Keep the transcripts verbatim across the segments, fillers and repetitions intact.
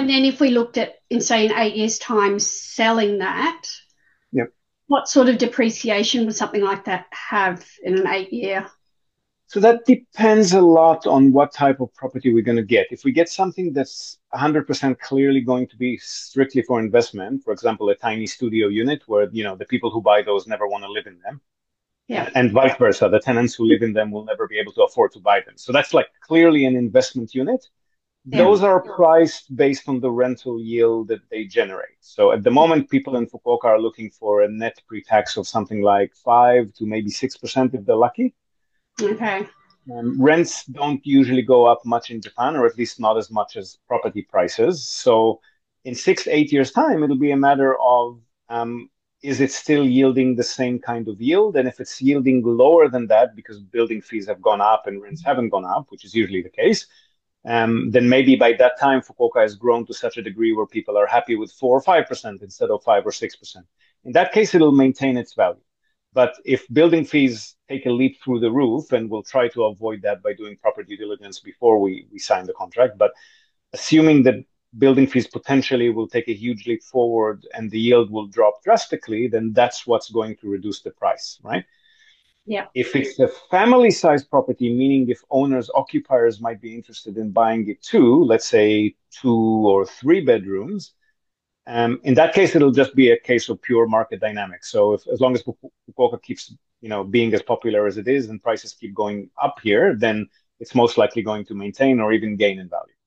And then if we looked at, in say, in eight years' time, selling that, yep. what sort of depreciation would something like that have in an eight-year? So that depends a lot on what type of property we're going to get. If we get something that's one hundred percent clearly going to be strictly for investment, for example, a tiny studio unit where, you know, the people who buy those never want to live in them. Yeah. And vice versa, the tenants who live in them will never be able to afford to buy them. So that's like clearly an investment unit. Yeah. Those are priced based on the rental yield that they generate. So at the moment, people in Fukuoka are looking for a net pre-tax of something like five to maybe six percent if they're lucky. Okay. Um, rents don't usually go up much in Japan, or at least not as much as property prices. So in six, eight years' time, it'll be a matter of um, is it still yielding the same kind of yield? And if it's yielding lower than that because building fees have gone up and rents haven't gone up, which is usually the case, um, then maybe by that time, Fukuoka has grown to such a degree where people are happy with four or five percent instead of five or six percent. In that case, it'll maintain its value. But if building fees take a leap through the roof, and we'll try to avoid that by doing proper due diligence before we, we sign the contract, but assuming that building fees potentially will take a huge leap forward and the yield will drop drastically, then that's what's going to reduce the price, right? Yeah. If it's a family-sized property, meaning if owners, occupiers might be interested in buying it too, let's say two or three bedrooms, Um, in that case, it'll just be a case of pure market dynamics. So if, as long as Fukuoka keeps, you know, being as popular as it is and prices keep going up here, then it's most likely going to maintain or even gain in value.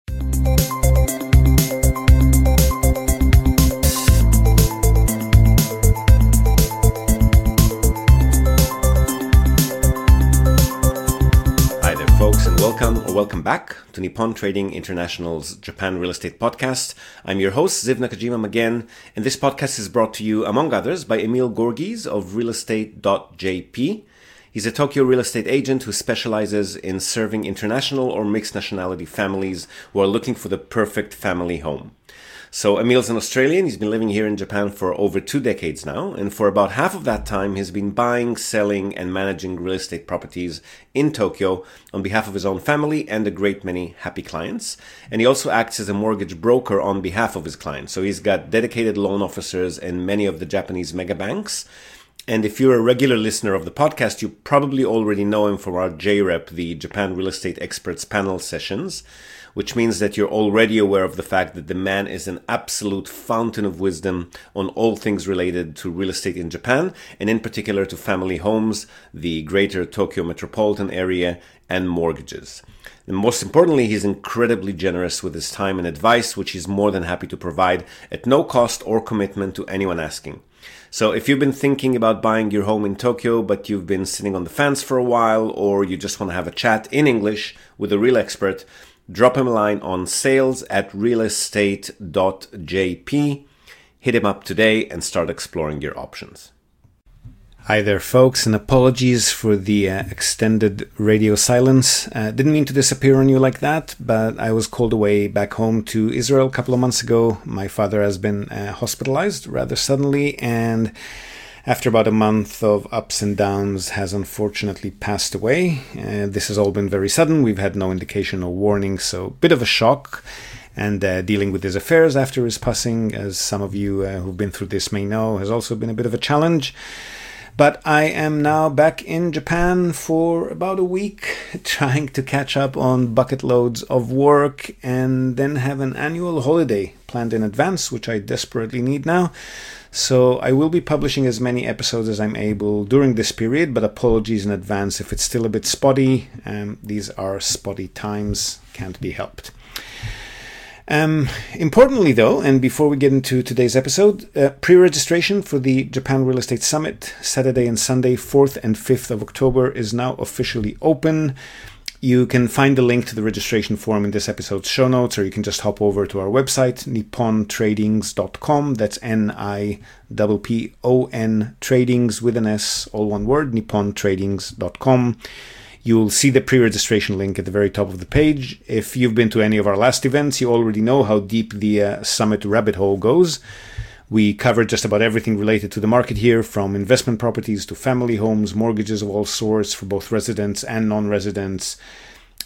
Folks, and welcome or welcome back to Nippon Trading International's Japan Real Estate Podcast. I'm your host, Ziv Nakajima again, and this podcast is brought to you, among others, by Emil Gorgies of real estate dot j p. He's a Tokyo real estate agent who specializes in serving international or mixed nationality families who are looking for the perfect family home. So Emil's an Australian. He's been living here in Japan for over two decades now. And for about half of that time, he's been buying, selling, and managing real estate properties in Tokyo on behalf of his own family and a great many happy clients. And he also acts as a mortgage broker on behalf of his clients. So he's got dedicated loan officers in many of the Japanese mega banks. And if you're a regular listener of the podcast, you probably already know him from our J R E P, the Japan Real Estate Experts Panel sessions, which means that you're already aware of the fact that the man is an absolute fountain of wisdom on all things related to real estate in Japan, and in particular to family homes, the greater Tokyo metropolitan area, and mortgages. And most importantly, he's incredibly generous with his time and advice, which he's more than happy to provide at no cost or commitment to anyone asking. So if you've been thinking about buying your home in Tokyo, but you've been sitting on the fence for a while, or you just want to have a chat in English with a real expert, drop him a line on sales at real estate dot j p. Hit him up today and start exploring your options. Hi there, folks, and apologies for the uh, extended radio silence. Uh, didn't mean to disappear on you like that, but I was called away back home to Israel a couple of months ago. My father has been uh, hospitalized rather suddenly, and after about a month of ups and downs, has unfortunately passed away. Uh, this has all been very sudden. We've had no indication or warning, so bit of a shock. And uh, dealing with his affairs after his passing, as some of you uh, who've been through this may know, has also been a bit of a challenge. But I am now back in Japan for about a week, trying to catch up on bucket loads of work and then have an annual holiday planned in advance, which I desperately need now. So I will be publishing as many episodes as I'm able during this period, but apologies in advance if it's still a bit spotty. Um, these are spotty times, can't be helped. Um, importantly though, and before we get into today's episode, uh, pre-registration for the Japan Real Estate Summit, Saturday and Sunday, fourth and fifth of October, is now officially open. You can find the link to the registration form in this episode's show notes, or you can just hop over to our website, nippon tradings dot com. That's N I P P O N, tradings with an S, all one word, nippon tradings dot com. You'll see the pre-registration link at the very top of the page. If you've been to any of our last events, you already know how deep the uh, summit rabbit hole goes. We covered just about everything related to the market here, from investment properties to family homes, mortgages of all sorts for both residents and non-residents,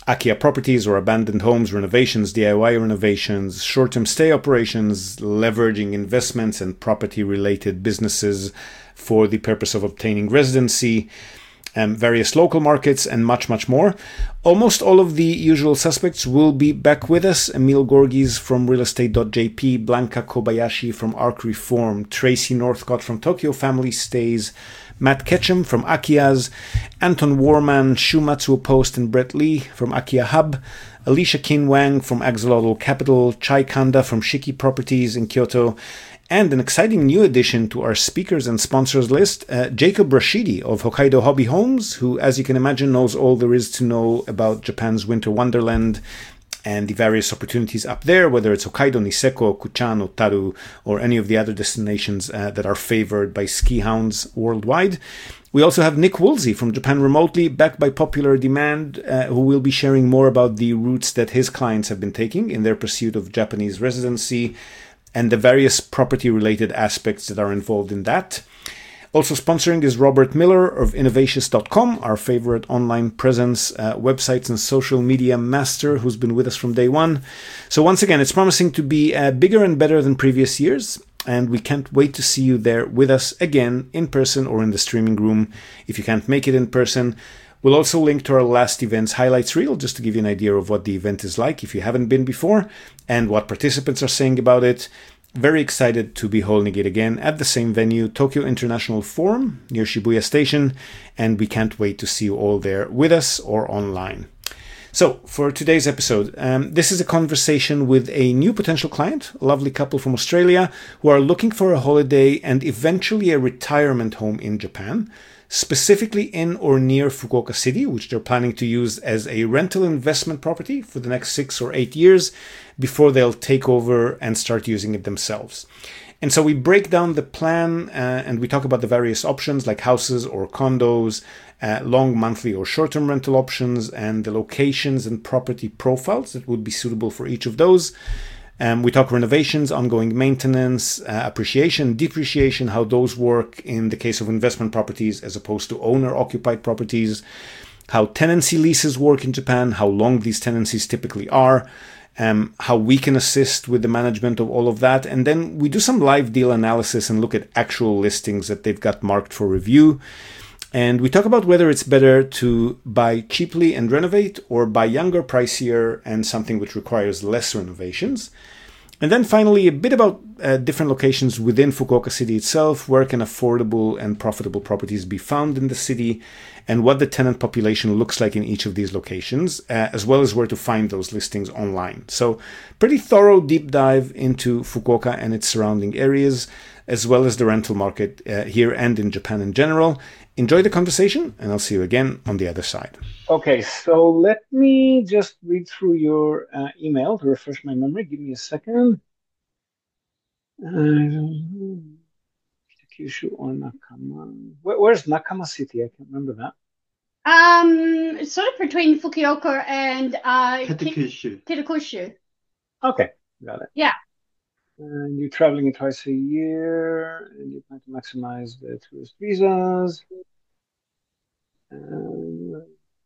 Akiya properties or abandoned homes renovations, D I Y renovations, short-term stay operations, leveraging investments and property-related businesses for the purpose of obtaining residency, um, various local markets, and much, much more. Almost all of the usual suspects will be back with us. Emil Gorgees from real estate dot j p, Blanca Kobayashi from Arc Reform, Tracy Northcott from Tokyo Family Stays, Matt Ketchum from Akiyas, Anton Warman, Shumatsuo Post, and Brett Lee from Akiya Hub, Alicia Kin Wang from Axolotl Capital, Chai Kanda from Shiki Properties in Kyoto, and an exciting new addition to our speakers and sponsors list, uh, Jacob Rashidi of Hokkaido Hobby Homes, who, as you can imagine, knows all there is to know about Japan's winter wonderland and the various opportunities up there, whether it's Hokkaido, Niseko, Kuchan, Otaru, or any of the other destinations uh, that are favored by ski hounds worldwide. We also have Nick Woolsey from Japan Remotely, back by popular demand, uh, who will be sharing more about the routes that his clients have been taking in their pursuit of Japanese residency and the various property-related aspects that are involved in that. Also sponsoring is Robert Miller of Innovatious dot com, our favorite online presence, uh, websites and social media master who's been with us from day one. So once again, it's promising to be uh, bigger and better than previous years, and we can't wait to see you there with us again in person or in the streaming room if you can't make it in person. We'll also link to our last event's highlights reel just to give you an idea of what the event is like if you haven't been before and what participants are saying about it. Very excited to be holding it again at the same venue, Tokyo International Forum near Shibuya Station, and we can't wait to see you all there with us or online. So for today's episode, um, this is a conversation with a new potential client, a lovely couple from Australia who are looking for a holiday and eventually a retirement home in Japan, specifically in or near Fukuoka City, which they're planning to use as a rental investment property for the next six or eight years before they'll take over and start using it themselves. And so we break down the plan uh, and we talk about the various options like houses or condos, uh, long monthly or short-term rental options, and the locations and property profiles that would be suitable for each of those. Um, we talk renovations, ongoing maintenance, uh, appreciation, depreciation, how those work in the case of investment properties as opposed to owner-occupied properties, how tenancy leases work in Japan, how long these tenancies typically are, um, how we can assist with the management of all of that. And then we do some live deal analysis and look at actual listings that they've got marked for review. And we talk about whether it's better to buy cheaply and renovate or buy younger, pricier, and something which requires less renovations. And then finally, a bit about uh, different locations within Fukuoka City itself, where can affordable and profitable properties be found in the city, and what the tenant population looks like in each of these locations, uh, as well as where to find those listings online. So pretty thorough deep dive into Fukuoka and its surrounding areas, as well as the rental market uh, here and in Japan in general. Enjoy the conversation, and I'll see you again on the other side. Okay, so let me just read through your uh, email to refresh my memory. Give me a second. Uh, Kyushu or Nakama? Where, where's Nakama City? I can't remember that. Um, it's sort of between Fukuoka and uh, Kitakyushu. Kitakyushu. Okay, got it. Yeah. And you're traveling twice a year, and you plan to maximize the tourist visas. Um,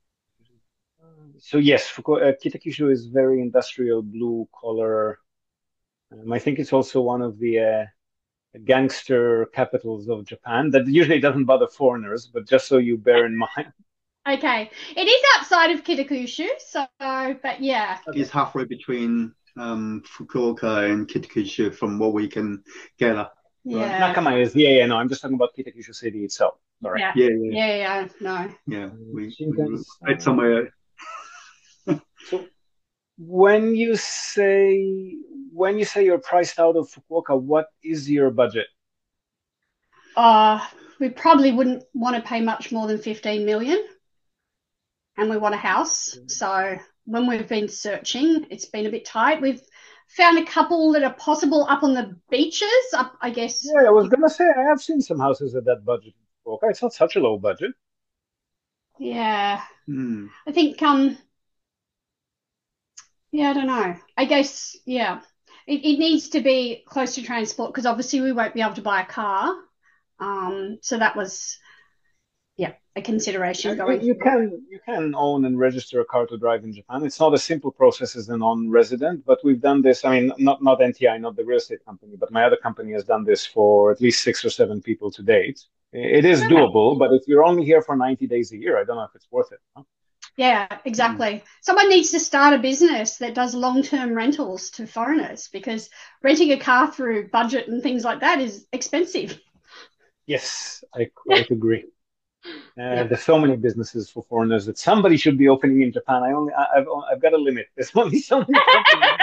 so yes, Fuku- uh, Kitakyushu is very industrial, blue collar. Um, I think it's also one of the uh, gangster capitals of Japan. That usually doesn't bother foreigners, but just so you bear in mind. Okay, it is outside of Kitakyushu, so but yeah. It's halfway between um, Fukuoka and Kitakyushu from what we can gather. Yeah. Nakama is, yeah, yeah, no, I'm just talking about Kitakyushu City itself. Sorry. Yeah. Yeah, yeah, Yeah, yeah, no. yeah. We, we Shinkansen. read somewhere. So when you say when you say you're priced out of Fukuoka, what is your budget? Uh, we probably wouldn't want to pay much more than fifteen million, and we want a house. So when we've been searching, it's been a bit tight. We've found a couple that are possible up on the beaches, up, I guess. Yeah, I was gonna say I have seen some houses at that budget in Fukuoka. It's not such a low budget. Yeah. Hmm. I think, um, yeah, I don't know. I guess, yeah, it, it needs to be close to transport because obviously we won't be able to buy a car. Um, so that was yeah, a consideration You, going you forward. can you can own and register a car to drive in Japan. It's not a simple process as a non-resident, but we've done this. I mean, not not N T I, not the real estate company, but my other company has done this for at least six or seven people to date. It is Okay. doable, but if you're only here for ninety days a year, I don't know if it's worth it. Huh? Yeah, exactly. Mm. Someone needs to start a business that does long-term rentals to foreigners, because renting a car through budget and things like that is expensive. Yes, I quite agree. Uh, Yep. There's so many businesses for foreigners that somebody should be opening in Japan. I only, I- I've, I've got a limit. There's only so many companies.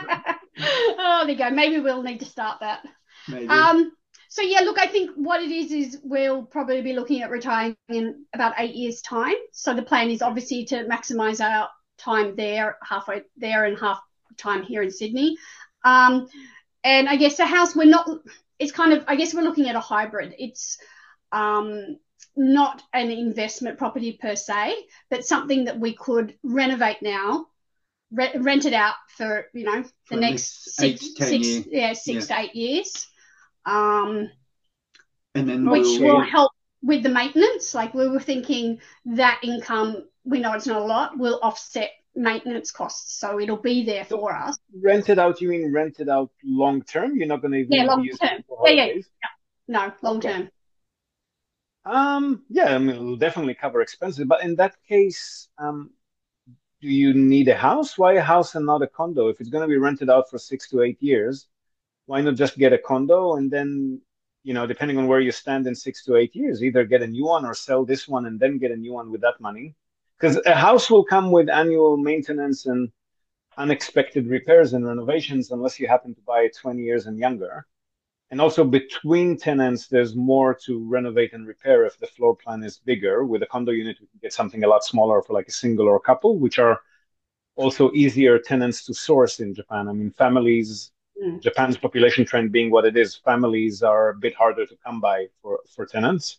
Oh, there you go. Maybe we'll need to start that. Maybe. Um, so yeah, look, I think what it is is we'll probably be looking at retiring in about eight years' time. So the plan is obviously to maximise our time there, halfway there, and half time here in Sydney. Um, and I guess the house, we're not. It's kind of, I guess we're looking at a hybrid. It's um, not an investment property per se, but something that we could renovate now, re- rent it out for, you know, the For next eight six, to ten six years. yeah, six Yeah. to eight years, um, And then which we'll, will help with the maintenance. Like we were thinking that income, we know it's not a lot, will offset maintenance costs. So it'll be there for us. Rent it out, you mean rent it out long term? You're not going to even Yeah, long be using term. it for Yeah, yeah. holidays? No, long Okay. term. Um, yeah, I mean, it'll definitely cover expenses. But in that case, um, do you need a house? Why a house and not a condo? If it's going to be rented out for six to eight years, why not just get a condo and then, you know, depending on where you stand in six to eight years, either get a new one or sell this one and then get a new one with that money? Because a house will come with annual maintenance and unexpected repairs and renovations unless you happen to buy it twenty years and younger. And also between tenants, there's more to renovate and repair if the floor plan is bigger. With a condo unit, we can get something a lot smaller for like a single or a couple, which are also easier tenants to source in Japan. I mean, families, Mm. Japan's population trend being what it is, families are a bit harder to come by for, for tenants.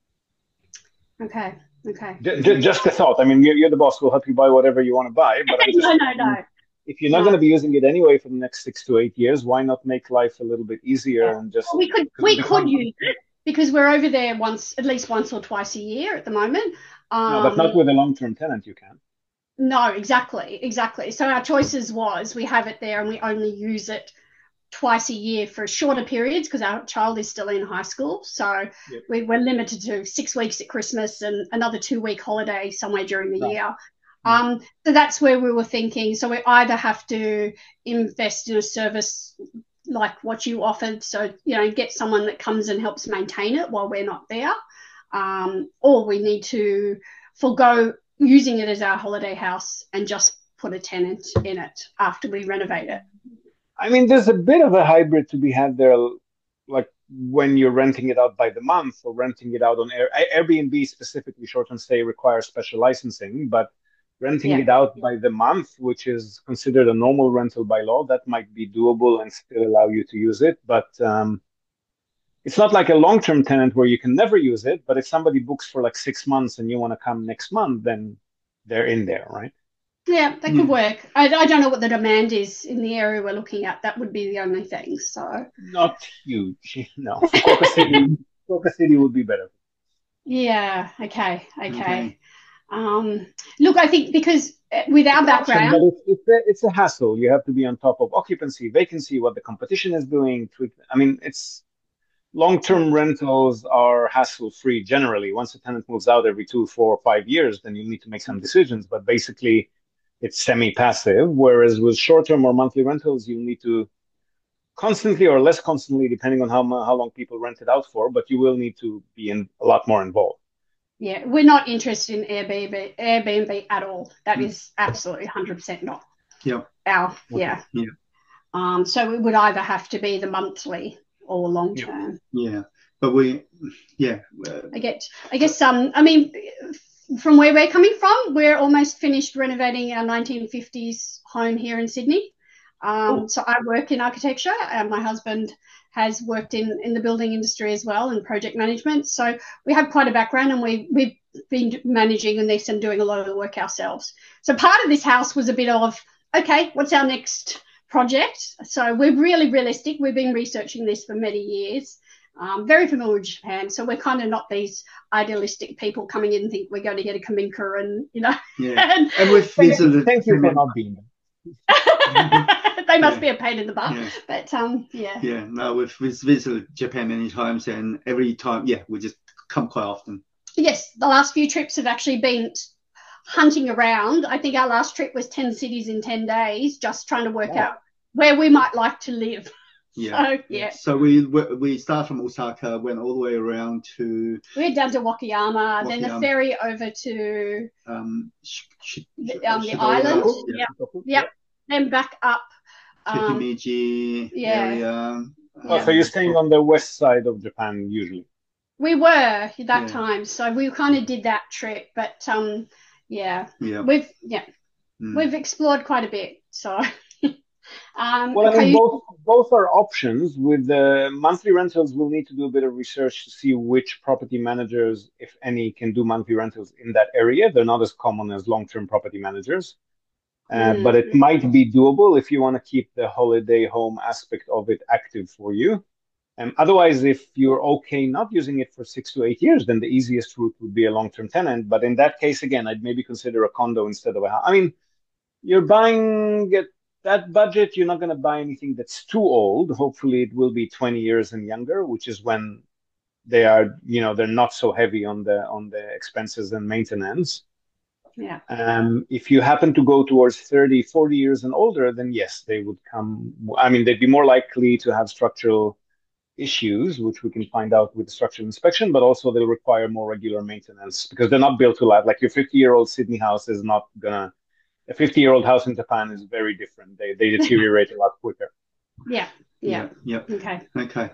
Okay. Okay. J- j- just a thought. I mean, you're, you're the boss. We'll help you buy whatever you want to buy. But I'm just no, no, no. if you're not No. going to be using it anyway for the next six to eight years, why not make life a little bit easier Yeah. and just We could we could use it because we're over there once, at least once or twice a year at the moment. Um, no, but not with a long-term tenant. You can. No, exactly, exactly. So our choices was we have it there and we only use it twice a year for shorter periods because our child is still in high school. So Yep. we, we're limited to six weeks at Christmas and another two-week holiday somewhere during the Right. year. Um, so that's where we were thinking. So we either have to invest in a service like what you offered, so, you know, get someone that comes and helps maintain it while we're not there, um, or we need to forego using it as our holiday house and just put a tenant in it after we renovate it. I mean, there's a bit of a hybrid to be had there, like when you're renting it out by the month or renting it out on Air, Airbnb specifically, short-term stay requires special licensing, but renting Yeah. it out by the month, which is considered a normal rental by law, that might be doable and still allow you to use it. But um, it's not like a long-term tenant where you can never use it. But if somebody books for like six months and you want to come next month, then they're in there, right? Yeah, that Yeah. could work. I, I don't know what the demand is in the area we're looking at. That would be the only thing. So, Not huge, no. Fukuoka City, Fukuoka City would be better. yeah, okay, okay. Okay. Um, look, I think because uh, with our But background, it's, it's, a, it's a hassle. You have to be on top of occupancy, vacancy, what the competition is doing. Tweet. I mean, it's long-term rentals are hassle-free generally. Once a tenant moves out every two, four, or five years, then you need to make some decisions. But basically, it's semi-passive. Whereas with short-term or monthly rentals, you need to constantly or less constantly, depending on how mu- how long people rent it out for. But you will need to be in a lot more involved. yeah, we're not interested in Airbnb, Airbnb at all. That Mm. is absolutely one hundred percent not Yep. our, yeah. Yeah. Um, so it would either have to be the monthly or long Yeah. term. Yeah. But we, yeah. Uh, I get, I guess, um, I mean, from where we're coming from, we're almost finished renovating our nineteen fifties home here in Sydney. Um, Oh. so I work in architecture, and my husband has worked in, in the building industry as well and project management. So we have quite a background, and we, we've been managing this and doing a lot of the work ourselves. So part of this house was a bit of, okay, what's our next project? So we're really realistic. We've been researching this for many years. Um, very familiar with Japan, so we're kind of not these idealistic people coming in and think we're going to get a Kaminka and, you know. Yeah, and, and we've visited. Thank you for not being there. They must Yeah. be a pain in the butt, Yeah. but um, yeah. Yeah, no, we've, we've visited Japan many times, and every time, yeah, we just come quite often. Yes, the last few trips have actually been hunting around. I think our last trip was ten cities in ten days, just trying to work Wow. out where we might like to live. Yeah. So, yeah. So we we started from Osaka, went all the way around to We went down to Wakayama, then the Wakayama. ferry over to um, sh- sh- the, um, the Shibuya, island. yeah, Yep, yep. Then back up. to Um, Himeji yeah. area. Oh, so you're staying on the west side of Japan usually? we were at that Yeah. time, so we kind of did that trip. But um, yeah, Yeah. we've yeah Mm. we've explored quite a bit. So. um, Well, I okay, mean, you- both both are options. With the monthly rentals, we'll need to do a bit of research to see which property managers, if any, can do monthly rentals in that area. They're not as common as long-term property managers, uh, Mm. but it might be doable if you want to keep the holiday home aspect of it active for you. Um, otherwise, if you're okay not using it for six to eight years, then the easiest route would be a long-term tenant. But in that case, again, I'd maybe consider a condo instead of a house. I mean, you're buying at that budget, you're not going to buy anything that's too old. Hopefully, it will be twenty years and younger, which is when they are, you know, they're not so heavy on the on the expenses and maintenance. yeah. Um, if you happen to go towards thirty, forty years and older, then yes, they would come. I mean, they'd be more likely to have structural issues, which we can find out with the structural inspection, but also they'll require more regular maintenance because they're not built to last. Like your fifty-year-old Sydney house is not gonna. A fifty-year-old house in Japan is very different. They they deteriorate a lot quicker. Yeah, yeah. Yeah. Okay. Okay.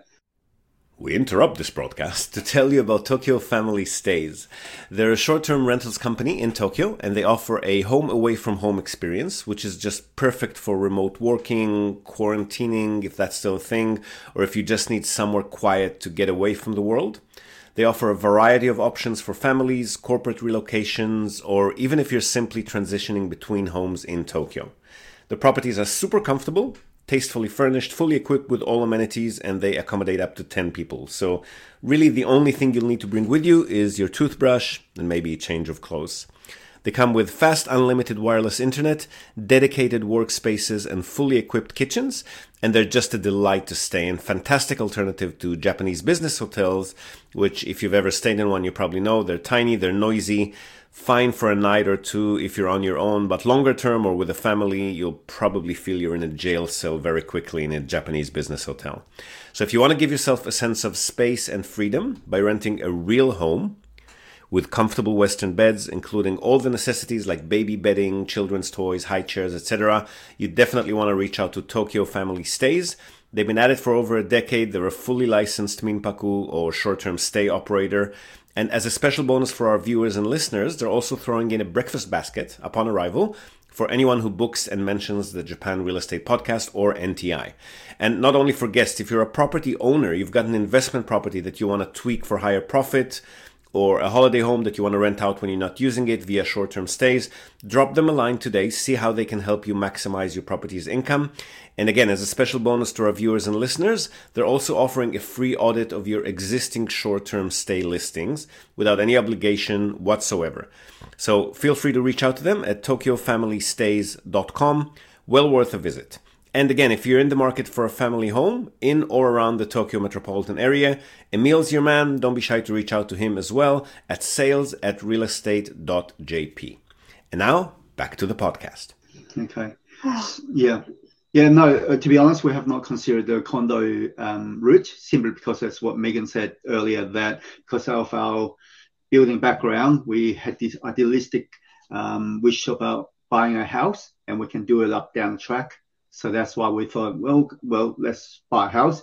We interrupt this broadcast to tell you about Tokyo Family Stays. They're a short-term rentals company in Tokyo, and they offer a home away from home experience, which is just perfect for remote working, quarantining, if that's still a thing, or if you just need somewhere quiet to get away from the world. They offer a variety of options for families, corporate relocations, or even if you're simply transitioning between homes in Tokyo. The properties are super comfortable, tastefully furnished, fully equipped with all amenities, and they accommodate up to ten people. So really the only thing you'll need to bring with you is your toothbrush and maybe a change of clothes. They come with fast unlimited wireless internet, dedicated workspaces, and fully equipped kitchens, and they're just a delight to stay in. Fantastic alternative to Japanese business hotels, which if you've ever stayed in one, you probably know they're tiny, they're noisy, fine for a night or two if you're on your own, but longer term or with a family, you'll probably feel you're in a jail cell very quickly in a Japanese business hotel. So if you want to give yourself a sense of space and freedom by renting a real home, with comfortable Western beds, including all the necessities like baby bedding, children's toys, high chairs, et cetera, you definitely want to reach out to Tokyo Family Stays. They've been at it for over a decade. They're a fully licensed Minpaku or short-term stay operator. And as a special bonus for our viewers and listeners, they're also throwing in a breakfast basket upon arrival for anyone who books and mentions the Japan Real Estate Podcast or N T I. And not only for guests, if you're a property owner, you've got an investment property that you want to tweak for higher profit, or a holiday home that you want to rent out when you're not using it via short-term stays, drop them a line today, see how they can help you maximize your property's income. And again, as a special bonus to our viewers and listeners, they're also offering a free audit of your existing short-term stay listings without any obligation whatsoever. So feel free to reach out to them at tokyo family stays dot com. Well worth a visit. And again, if you're in the market for a family home in or around the Tokyo metropolitan area, Emil's your man. Don't be shy to reach out to him as well at sales at realestate dot j p. And now, back to the podcast. Okay. Yeah. Yeah, no, uh, to be honest, we have not considered the condo um, route simply because that's what Megan said earlier, that because of our building background, we had this idealistic um, wish about buying a house and we can do it up down the track. So that's why we thought, well, well, let's buy a house.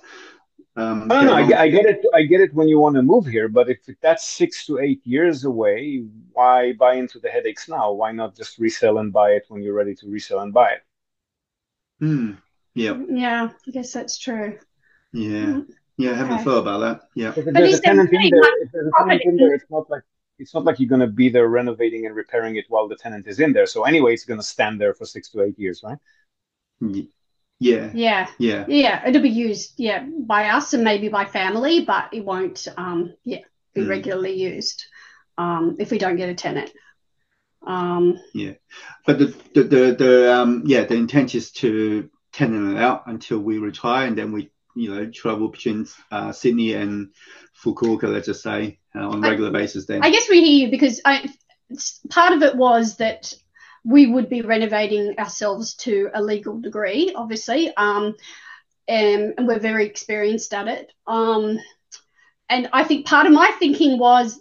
Um, No, no, I, get- I get it. I get it when you want to move here, but if that's six to eight years away, why buy into the headaches now? Why not just resell and buy it when you're ready to resell and buy it? Hmm. Yeah, Yeah, I guess that's true. yeah, yeah. I haven't Okay. thought about that. Yeah, If But there's is a there tenant in really there, much if there's a tenant in property? there, it's not like it's not like you're going to be there renovating and repairing it while the tenant is in there. So anyway, it's going to stand there for six to eight years, right? Y- Yeah. Yeah. Yeah. Yeah. It'll be used, yeah, by us and maybe by family, but it won't, um, yeah, be Mm. regularly used um, if we don't get a tenant. Um, yeah. But the, the, the, the, um, yeah, the intent is to tenant it out until we retire, and then we, you know, travel between uh, Sydney and Fukuoka, let's just say, uh, on a regular I, basis then. I guess we hear you because I, part of it was that we would be renovating ourselves to a legal degree, obviously, um, and, and we're very experienced at it. Um, and I think part of my thinking was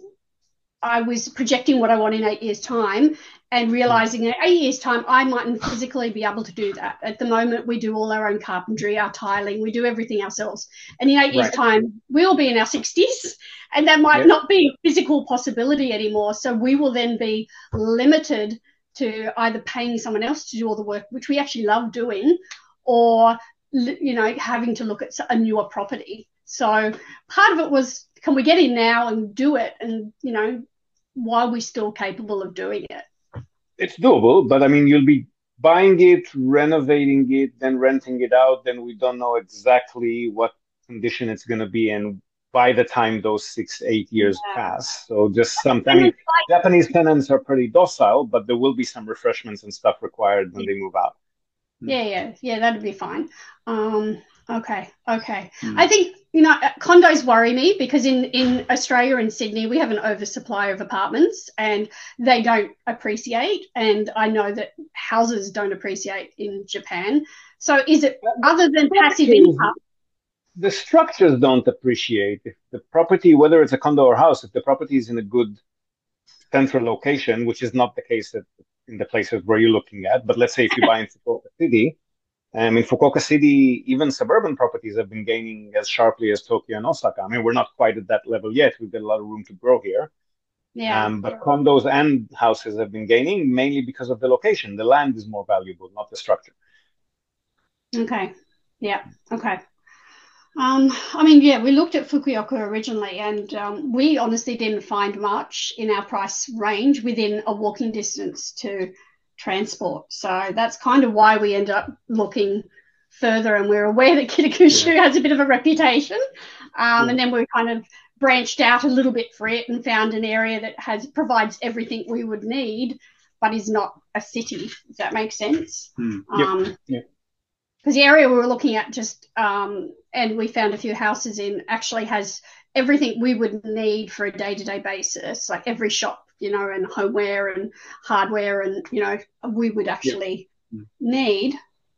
I was projecting what I want in eight years' time and realizing in eight years' time, I mightn't physically be able to do that. At the moment, we do all our own carpentry, our tiling, we do everything ourselves. And in eight right. years' time, we'll be in our sixties, and that might yep. not be a physical possibility anymore. So we will then be limited to either paying someone else to do all the work, which we actually love doing, or, you know, having to look at a newer property. So part of it was, can we get in now and do it? And, you know, while we're still capable of doing it. It's doable, but I mean, you'll be buying it, renovating it, then renting it out. Then we don't know exactly what condition it's going to be in by the time those six, eight years yeah. pass. So just sometimes, I mean, Japanese tenants are pretty docile, but there will be some refreshments and stuff required when they move out. Yeah, yeah, yeah, that'd be fine. Um, okay, okay. Mm. I think, you know, condos worry me because in, in Australia and Sydney, we have an oversupply of apartments and they don't appreciate. And I know that houses don't appreciate in Japan. So is it other than passive income? The structures don't appreciate. If the property, whether it's a condo or house, if the property is in a good central location, which is not the case at, in the places where you're looking at, but let's say if you buy in Fukuoka City, Um, in Fukuoka City, even suburban properties have been gaining as sharply as Tokyo and Osaka. I mean, we're not quite at that level yet. We've got a lot of room to grow here. Yeah. Um, but condos and houses have been gaining mainly because of the location. The land is more valuable, not the structure. Okay. Yeah. Okay. Um, I mean, yeah, we looked at Fukuoka originally, and um, we honestly didn't find much in our price range within a walking distance to transport. So that's kind of why we ended up looking further, and we're aware that Kitakyushu yeah. has a bit of a reputation. Um, yeah. And then we kind of branched out a little bit for it and found an area that has provides everything we would need, but is not a city, if that makes sense. Mm. Um, yep. Yep. Because the area we were looking at just, um, and we found a few houses in, actually has everything we would need for a day-to-day basis, like every shop, you know, and homeware and hardware, and, you know, we would actually yeah. need.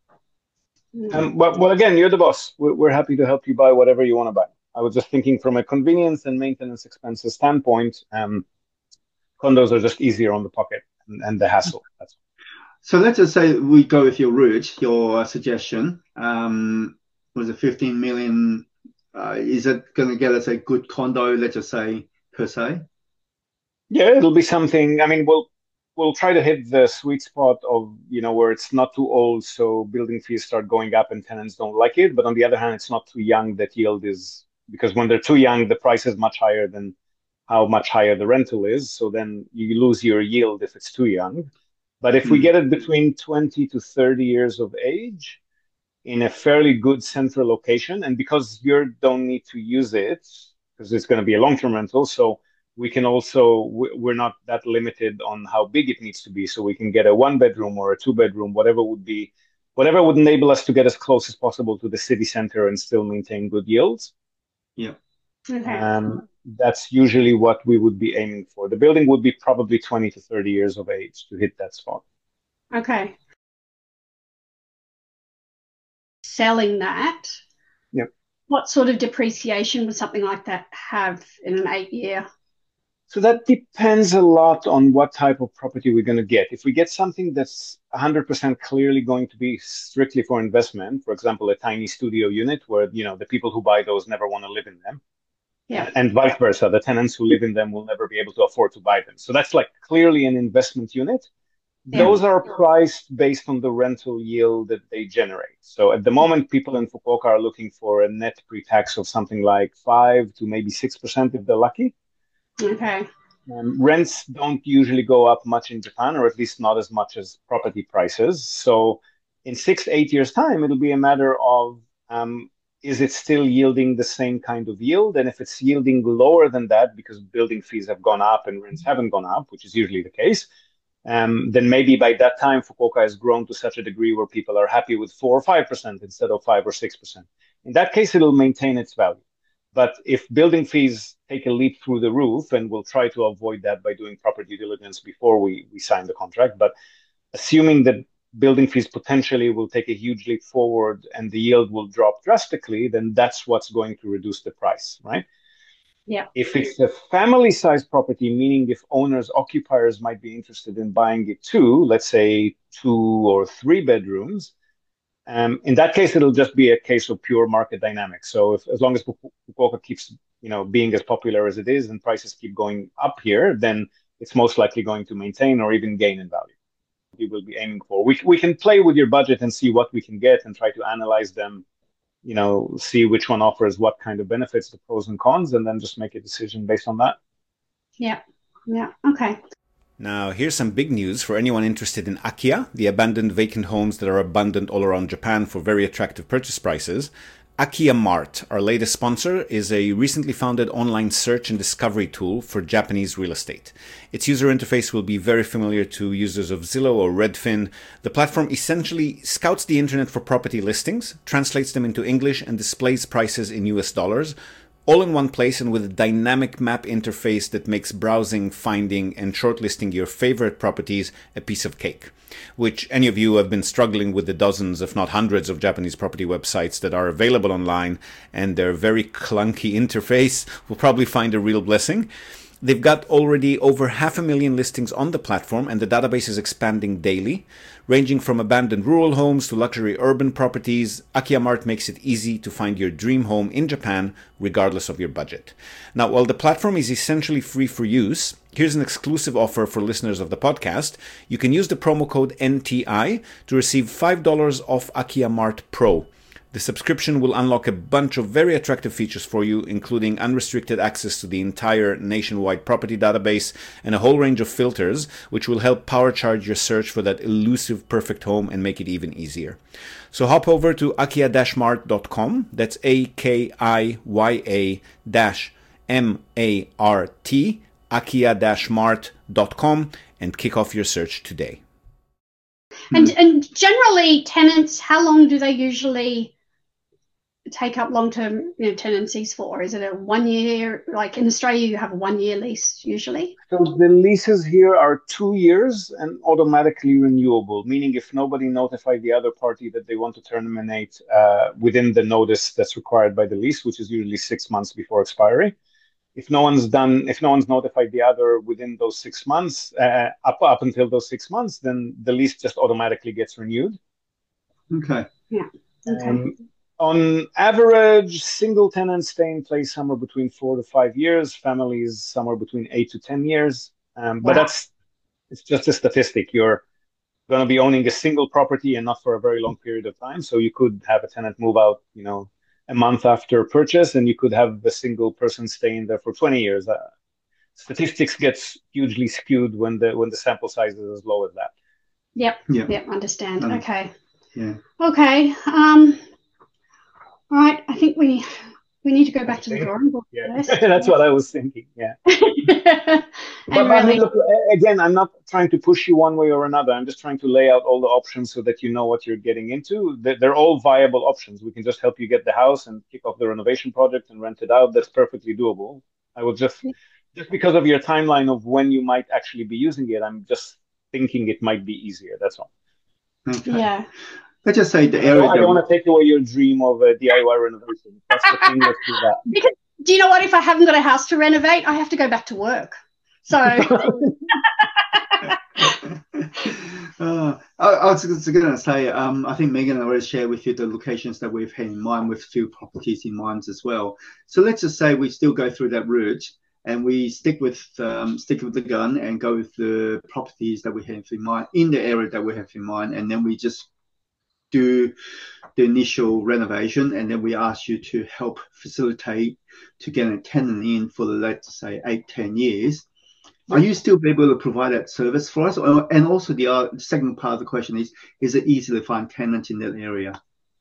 Um, well, well, again, you're the boss. We're, we're happy to help you buy whatever you want to buy. I was just thinking from a convenience and maintenance expenses standpoint, um, condos are just easier on the pocket and, and the hassle. That's So let's just say we go with your route, your suggestion. Um, was it fifteen million? Uh, is it going to get us a good condo, let's just say, per se? Yeah, it'll be something. I mean, we'll we'll try to hit the sweet spot of, you know, where it's not too old, so building fees start going up and tenants don't like it. But on the other hand, it's not too young that yield is, because when they're too young, the price is much higher than how much higher the rental is. So then you lose your yield if it's too young. But if we get it between twenty to thirty years of age in a fairly good central location, and because you don't need to use it, because it's going to be a long-term rental, so we can also, we're not that limited on how big it needs to be. So we can get a one-bedroom or a two-bedroom, whatever would be, whatever would enable us to get as close as possible to the city center and still maintain good yields. Yeah. Okay. Um, that's usually what we would be aiming for. The building would be probably twenty to thirty years of age to hit that spot. Okay. Selling that, yep. What sort of depreciation would something like that have in an eight year? So that depends a lot on what type of property we're going to get. If we get something that's one hundred percent clearly going to be strictly for investment, for example, a tiny studio unit where, you know, the people who buy those never want to live in them. Yeah. And vice versa, the tenants who live in them will never be able to afford to buy them. So that's like clearly an investment unit. Yeah. Those are priced based on the rental yield that they generate. So at the moment, people in Fukuoka are looking for a net pre-tax of something like five to maybe six percent if they're lucky. Okay. Um, rents don't usually go up much in Japan, or at least not as much as property prices. So In six, eight years' time, it'll be a matter of um, is it still yielding the same kind of yield? And if it's yielding lower than that because building fees have gone up and rents haven't gone up, which is usually the case, um, then maybe by that time Fukuoka has grown to such a degree where people are happy with four or five percent instead of five or six percent. In that case, it'll maintain its value. But if building fees take a leap through the roof, and we'll try to avoid that by doing proper due diligence before we, we sign the contract, but assuming that building fees potentially will take a huge leap forward and the yield will drop drastically, then that's what's going to reduce the price, right? Yeah. If it's a family-sized property, meaning if owners, occupiers might be interested in buying it too, let's say two or three bedrooms, um, in that case, it'll just be a case of pure market dynamics. So if, as long as Fukuoka keeps, you know, being as popular as it is and prices keep going up here, then it's most likely going to maintain or even gain in value. We will be aiming for. We, we can play with your budget and see what we can get and try to analyze them, you know, see which one offers what kind of benefits, the pros and cons, and then just make a decision based on that. Yeah. Yeah. Okay. Now, here's some big news for anyone interested in Akiya, the abandoned vacant homes that are abundant all around Japan for very attractive purchase prices. Akiya Mart, our latest sponsor, is a recently founded online search and discovery tool for Japanese real estate. Its user interface will be very familiar to users of Zillow or Redfin. The platform essentially scouts the internet for property listings, translates them into English, and displays prices in U S dollars, all in one place and with a dynamic map interface that makes browsing, finding, and shortlisting your favorite properties a piece of cake. Which any of you who have been struggling with the dozens, if not hundreds, of Japanese property websites that are available online and their very clunky interface will probably find a real blessing. They've got already over half a million listings on the platform, and the database is expanding daily. Ranging from abandoned rural homes to luxury urban properties, Akiya Mart makes it easy to find your dream home in Japan, regardless of your budget. Now, while the platform is essentially free for use, here's an exclusive offer for listeners of the podcast. You can use the promo code N T I to receive five dollars off Akiya Mart Pro. The subscription will unlock a bunch of very attractive features for you, including unrestricted access to the entire nationwide property database and a whole range of filters, which will help power charge your search for that elusive perfect home and make it even easier. So hop over to akiya dash mart dot com, that's A K I Y A M A R T, akiya dash mart dot com, and kick off your search today. And, and generally, tenants, how long do they usually take up long-term, you know, tenancies for? Is it a one year, like in Australia you have a one year lease usually? So the leases here are two years and automatically renewable, meaning if nobody notified the other party that they want to terminate uh, within the notice that's required by the lease, which is usually six months before expiry. If no one's done, if no one's notified the other within those six months, uh, up up until those six months, then the lease just automatically gets renewed. Okay. Yeah. Okay. Um, On average, single tenants stay in place somewhere between four to five years, families somewhere between eight to ten years. Um, but Wow. that's, it's just a statistic. You're going to be owning a single property and not for a very long period of time. So you could have a tenant move out, you know, a month after purchase, and you could have a single person staying there for twenty years. Uh, statistics gets hugely skewed when the when the sample size is as low as that. Yep. Yeah. Yep. Understand. Um, Okay. Yeah. Okay. Um. All right. I think we we need to go back to the drawing board. Yeah, first. that's what I was thinking. Yeah. And But, but I really, mean, look, a- again, I'm not trying to push you one way or another. I'm just trying to lay out all the options so that you know what you're getting into. They're, they're all viable options. We can just help you get the house and kick off the renovation project and rent it out. That's perfectly doable. I will just, just because of your timeline of when you might actually be using it, I'm just thinking it might be easier. That's all. Okay. yeah. Let's just say the I area. don't, I that don't we- want to take away your dream of a D I Y renovation. If that's the thing, let's do that. Because do you know what? If I haven't got a house to renovate, I have to go back to work. So Uh, I, I was just going to say, um, I think Megan already shared with you the locations that we've had in mind with few properties in mind as well. So let's just say we still go through that route and we stick with um, stick with the gun and go with the properties that we have in mind in the area that we have in mind, and then we just do the initial renovation, and then we ask you to help facilitate to get a tenant in for the, let's say, eight, ten years. Are you still able to provide that service for us? Or, and also the uh, second part of the question is, is it easy to find tenants in that area?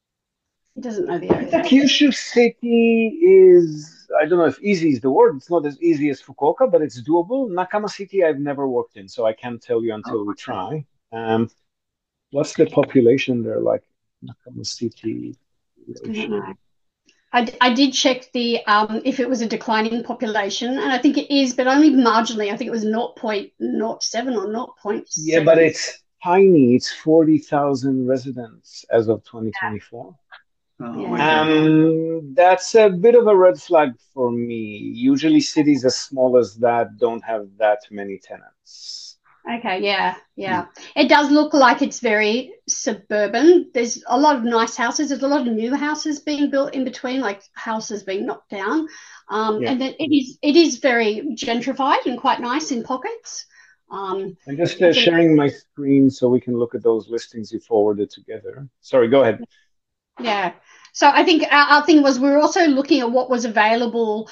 He doesn't know the area. Kyushu City is, I don't know if easy is the word. It's not as easy as Fukuoka, but it's doable. Nakama City, I've never worked in, so I can't tell you until Oh, we try. Um, what's the population there like? Nakama City. I don't know. I, I did check the um, if it was a declining population, and I think it is, but only marginally. I think it was zero point zero seven or zero point seven. Yeah, but it's tiny. It's forty thousand residents as of twenty twenty-four. Oh, Yeah. okay. Um, that's a bit of a red flag for me. Usually cities as small as that don't have that many tenants. Okay, yeah, yeah. It does look like it's very suburban. There's a lot of nice houses. There's a lot of new houses being built in between, like houses being knocked down. Um, Yeah. and then it is it is very gentrified and quite nice in pockets. Um, I'm just I uh, think- sharing my screen so we can look at those listings you forwarded together. Sorry, go ahead. yeah. So I think our, our thing was we were also looking at what was available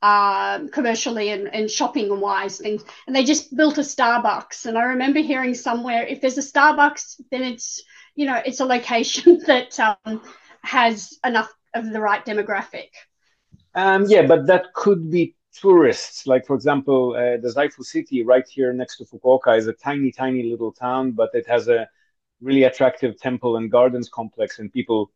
uh, commercially and, and shopping and wise things. And they just built a Starbucks. And I remember hearing somewhere, if there's a Starbucks, then it's, you know, it's a location that um, has enough of the right demographic. Um, yeah, but that could be tourists. Like, for example, uh, the Zaifu City right here next to Fukuoka is a tiny, tiny little town, but it has a really attractive temple and gardens complex, and people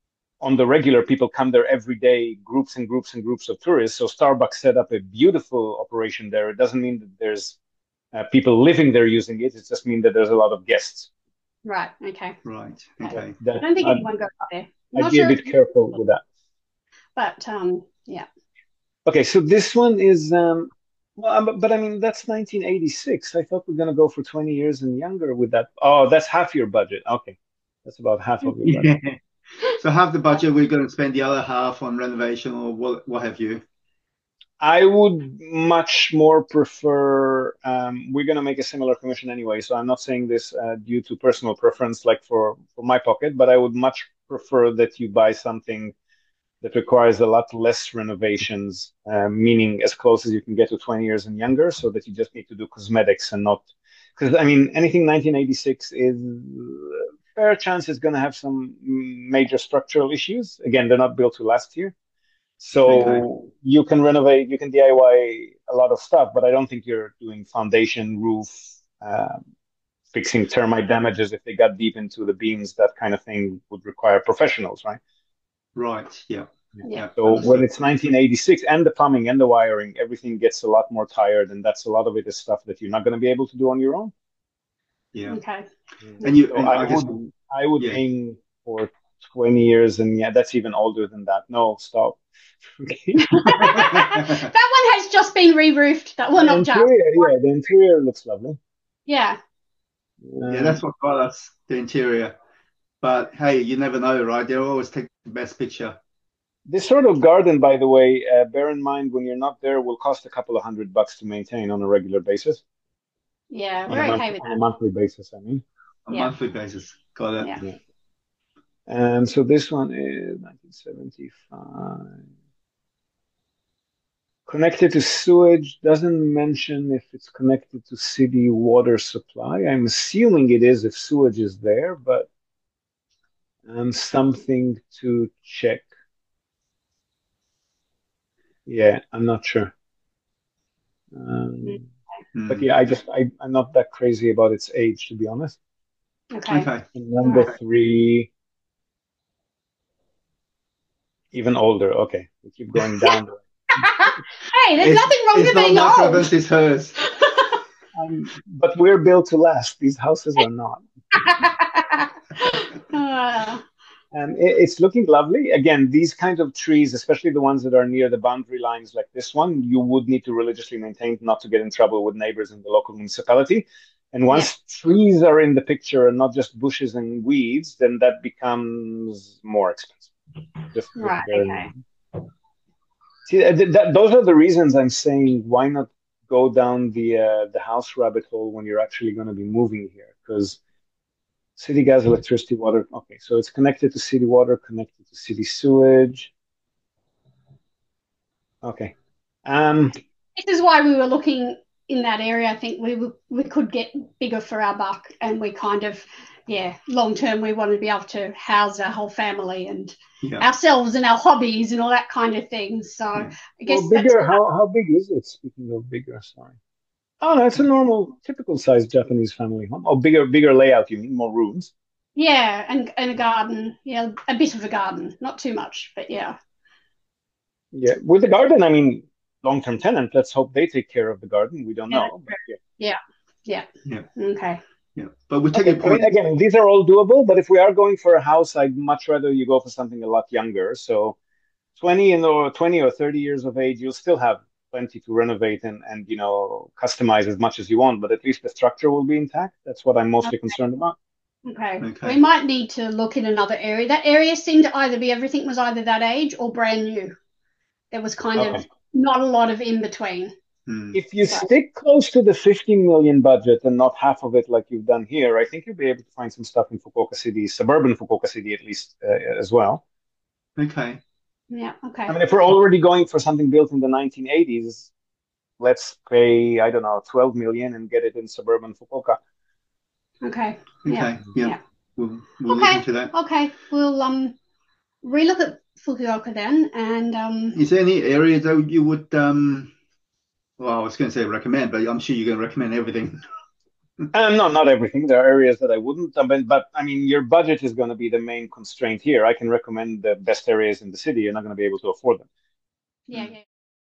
on the regular, people come there every day, groups and groups and groups of tourists. So Starbucks set up a beautiful operation there. It doesn't mean that there's uh, people living there using it. It just means that there's a lot of guests. Right. Okay. Right. Okay. That, I don't think I'd, anyone goes there. I'd Not be sure a bit if- careful with that. But um, yeah. Okay, so this one is, um, well, um, but I mean, that's nineteen eighty-six. I thought we are going to go for twenty years and younger with that. Oh, that's half your budget. Okay. That's about half of your budget. Yeah. So half the budget, we're going to spend the other half on renovation or what, what have you. I would much more prefer, um, we're going to make a similar commission anyway, so I'm not saying this uh, due to personal preference, like for, for my pocket, but I would much prefer that you buy something that requires a lot less renovations, uh, meaning as close as you can get to twenty years and younger, so that you just need to do cosmetics and not, because I mean, anything nineteen eighty-six is fair chance it's going to have some major structural issues. Again, they're not built to last here. So Okay. you can renovate, you can D I Y a lot of stuff, but I don't think you're doing foundation, roof, um, fixing termite damages if they got deep into the beams. That kind of thing would require professionals, right? Right. Yeah. Yeah. So Understood. when it's nineteen eighty-six and the plumbing and the wiring, everything gets a lot more tired, and that's a lot of it is stuff that you're not going to be able to do on your own. Yeah. Okay. And you, So and I I guess, would, I would yeah. aim for twenty years, and yeah, that's even older than that. No, stop. Okay. That one has just been re-roofed. That well, The not just. interior, yeah, the interior looks lovely. Yeah. yeah, that's what got us, the interior. But hey, you never know, right? They'll always take the best picture. This sort of garden, by the way, uh, bear in mind when you're not there, will cost a couple of hundred bucks to maintain on a regular basis. Yeah. On We're a, month, okay with on a that. monthly basis, I mean. On a Yeah. monthly basis. Got it. Yeah. And so this one is nineteen seventy-five. Connected to sewage, doesn't mention if it's connected to city water supply. I'm assuming it is if sewage is there, but um, something to check. Yeah, I'm not sure. Um, Hmm. but yeah, I just I, I'm not that crazy about its age, to be honest. Okay. Okay. And number Alright. three, even older. Okay, we keep going down. Hey, there's nothing wrong it's with not being my old. preference, it's hers. Um, but we're built to last. These houses are not. Uh, Um, it- it's looking lovely. Again, these kinds of trees, especially the ones that are near the boundary lines like this one, you would need to religiously maintain not to get in trouble with neighbors in the local municipality. And once trees are in the picture and not just bushes and weeds, then that becomes more expensive. Just just Right, bear in okay. mind. See, uh, th- that, those are the reasons I'm saying why not go down the uh, the house rabbit hole when you're actually going to be moving here, because city gas, electricity, water. Okay, so it's connected to city water, connected to city sewage. Okay. Um, this is why we were looking in that area, I think we we could get bigger for our buck, and we kind of, yeah, long term we want to be able to house our whole family and yeah. ourselves and our hobbies and all that kind of thing. So yeah. I guess well, bigger. How how big is it? Speaking of bigger, sorry. Oh, that's a normal, typical sized Japanese family home. Oh, bigger, bigger layout. You mean more rooms? Yeah, and and a garden. Yeah, a bit of a garden, not too much, but yeah. Yeah, with the garden, I mean, long-term tenant. Let's hope they take care of the garden. We don't yeah, know. But yeah. yeah, yeah, yeah. Okay. Yeah, but we take okay, a point. I mean, again, these are all doable. But if we are going for a house, I'd much rather you go for something a lot younger. So, twenty and or twenty or thirty years of age, you'll still have plenty to renovate and and you know customize as much as you want. But at least the structure will be intact. That's what I'm mostly okay. concerned about. Okay. okay. We might need to look in another area. That area seemed to either be everything was either that age or brand new. There was kind okay. of not a lot of in between. Hmm. If you so. stick close to the fifteen million budget and not half of it like you've done here, I think you'll be able to find some stuff in Fukuoka City, suburban Fukuoka City at least uh, as well. Okay. Yeah. Okay. I mean, if we're already going for something built in the nineteen eighties, let's pay, I don't know, twelve million and get it in suburban Fukuoka. Okay. Okay. Yeah. Yeah. yeah. We'll, we'll okay. look into that. Okay. We'll um relook at Fukuoka then. And um. Is there any area though you would um? Well, I was going to say recommend, but I'm sure you're going to recommend everything. um, no, not everything. There are areas that I wouldn't. But, but I mean, your budget is going to be the main constraint here. I can recommend the best areas in the city. You're not going to be able to afford them. Yeah. yeah.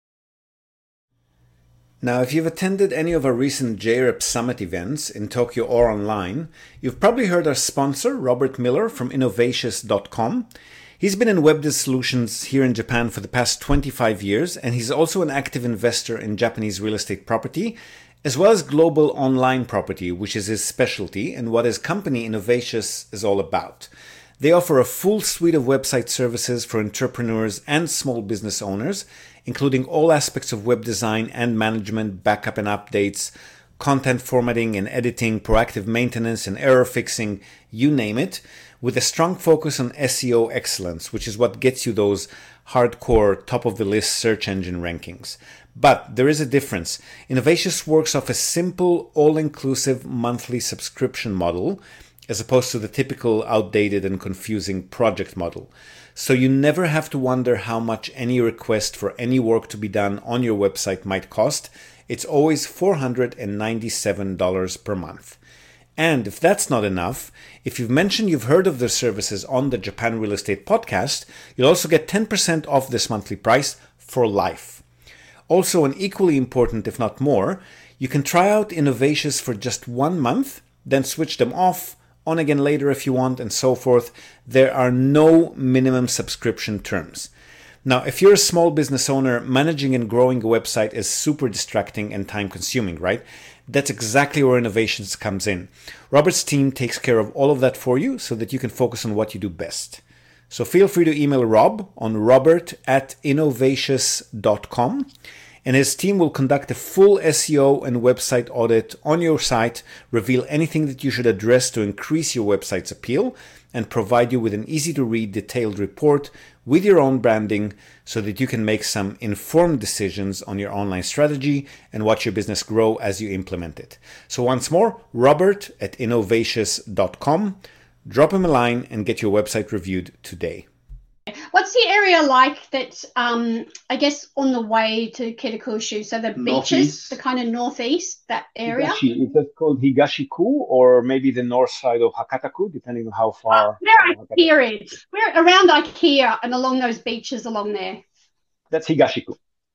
Now, if you've attended any of our recent J R E P Summit events in Tokyo or online, you've probably heard our sponsor, Robert Miller from Innovatious dot com. He's been in web solutions here in Japan for the past twenty-five years, and he's also an active investor in Japanese real estate property, as well as global online property, which is his specialty and what his company Innovatious is all about. They offer a full suite of website services for entrepreneurs and small business owners, including all aspects of web design and management, backup and updates, content formatting and editing, proactive maintenance and error fixing, you name it, with a strong focus on S E O excellence, which is what gets you those hardcore top-of-the-list search engine rankings. But there is a difference. Innovatious works off a simple, all-inclusive monthly subscription model, as opposed to the typical outdated and confusing project model. So you never have to wonder how much any request for any work to be done on your website might cost. It's always four hundred ninety-seven dollars per month. And if that's not enough, if you've mentioned you've heard of their services on the Japan Real Estate Podcast, you'll also get ten percent off this monthly price for life. Also, and equally important, if not more, you can try out Innovatious for just one month, then switch them off, on again later if you want, and so forth. There are no minimum subscription terms. Now, if you're a small business owner, managing and growing a website is super distracting and time consuming, right? That's exactly where Innovations comes in. Robert's team takes care of all of that for you so that you can focus on what you do best. So feel free to email Rob on robert at innovatious dot com. And his team will conduct a full S E O and website audit on your site, reveal anything that you should address to increase your website's appeal, and provide you with an easy-to-read detailed report with your own branding so that you can make some informed decisions on your online strategy and watch your business grow as you implement it. So once more, Robert at innovatious dot com. Drop him a line and get your website reviewed today. What's the area like that's, um, I guess, on the way to Kitakushu? So the beaches, Northeast. the kind of northeast, that area? Higashi. Is that called Higashiku or maybe the north side of Hakataku, depending on how far? Oh, where IKEA is. We're around IKEA and along those beaches along there. That's Higashiku.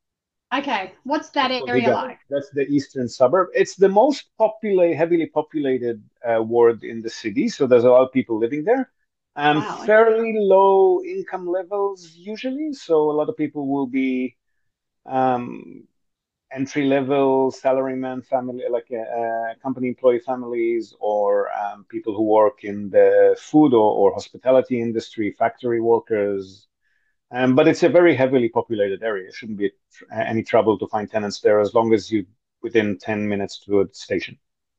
Okay. What's that That's area Higashi. like? That's the eastern suburb. It's the most popula- heavily populated uh, ward in the city, so there's a lot of people living there. Um, Wow, okay. Fairly low income levels usually, so a lot of people will be um, entry level salaryman family, like uh, uh, company employee families, or um, people who work in the food or, or hospitality industry, factory workers. Um, but it's a very heavily populated area. It shouldn't be tr- any trouble to find tenants there as long as you within ten minutes to a station.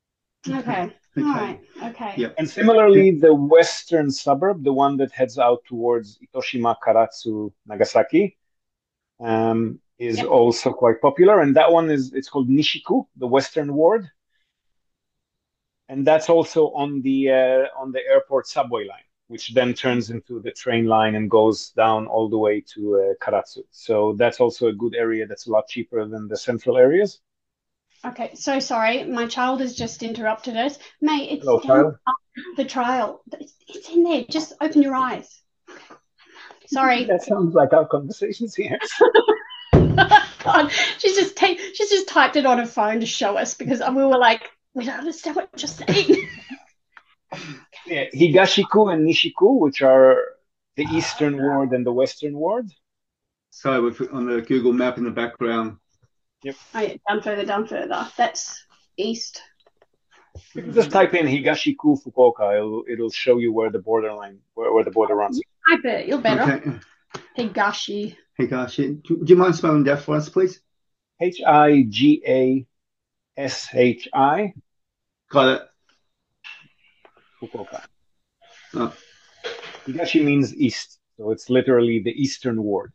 Okay. Okay. All right. Okay. Yeah. And similarly, the western suburb, the one that heads out towards Itoshima, Karatsu, Nagasaki, um, is Yep. also quite popular, and that one is it's called Nishiku, the Western Ward, and that's also on the uh, on the airport subway line, which then turns into the train line and goes down all the way to uh, Karatsu. So that's also a good area that's a lot cheaper than the central areas. Okay, so sorry, my child has just interrupted us. Mate, it's Hello, down child. the trial. It's, it's in there. Just open your eyes. Sorry. That sounds like our conversations here. God, she's just ta- she's just typed it on her phone to show us because we were like, we don't understand what you're saying. Yeah, Higashiku and Nishiku, which are the Eastern Ward and the Western Ward. So with on the Google map in the background. Yep. Oh yeah, down further, down further. That's east. You can just type in Higashiku Fukuoka. It'll it'll show you where the borderline where, where the border runs. I bet you're better. Okay. Higashi. Higashi. Do, do you mind spelling that for us, please? H I G A S H I. Got it. Fukuoka. Oh. Higashi means east, so it's literally the Eastern Ward.